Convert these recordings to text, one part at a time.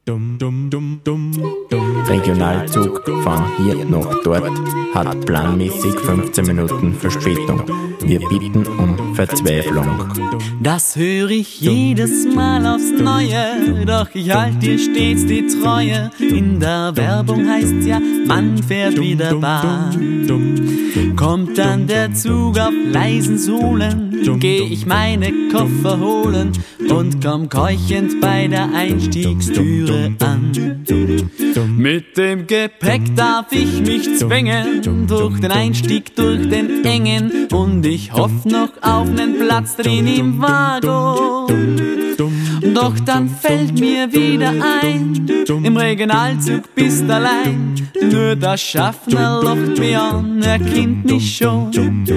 Regionalzug von hier nach dort hat planmäßig 15 Minuten Verspätung. Wir bitten um Verzweiflung. Das höre ich jedes Mal aufs Neue, doch ich halte dir stets die Treue. In der Werbung heißt's ja, man fährt wieder Bahn. Kommt dann der Zug auf leisen Sohlen, geh ich meine Koffer holen und komm keuchend bei der Einstiegstüre an. Mit dem Gepäck darf ich mich zwängen, durch den Einstieg, durch den engen, und ich hoff noch auf nen Platz drin im Waggon. Doch dann fällt mir wieder ein, im Regionalzug bist allein. Nur der Schaffner lacht mich an, er kennt mich schon.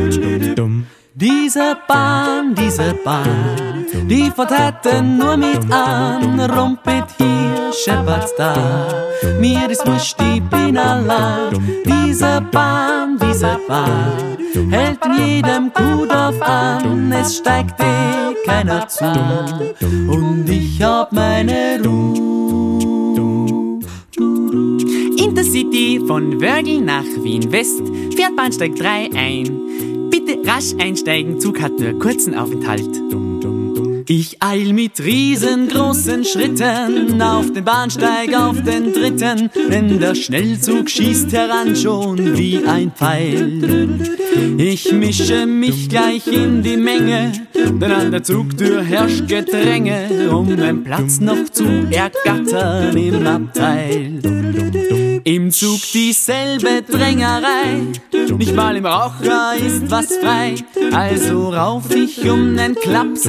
Diese Bahn, die fährt heute nur mit an. Rumpet hier, scheppert's da, mir ist wurscht, ich bin allein. Diese Bahn hält in jedem Kuhdorf an. Es steigt keiner zu und ich hab meine Ruhe. Intercity von Wörgl nach Wien West fährt Bahnsteig 3 ein. Bitte rasch einsteigen, Zug hat nur kurzen Aufenthalt. Ich eil mit riesengroßen Schritten auf den Bahnsteig, auf den dritten, denn der Schnellzug schießt heran schon wie ein Pfeil. Ich mische mich gleich in die Menge, denn an der Zugtür herrscht Gedränge, um einen Platz noch zu ergattern im Abteil. Im Zug dieselbe Drängerei, nicht mal im Raucher ist was frei, also rauf ich um nen Klaps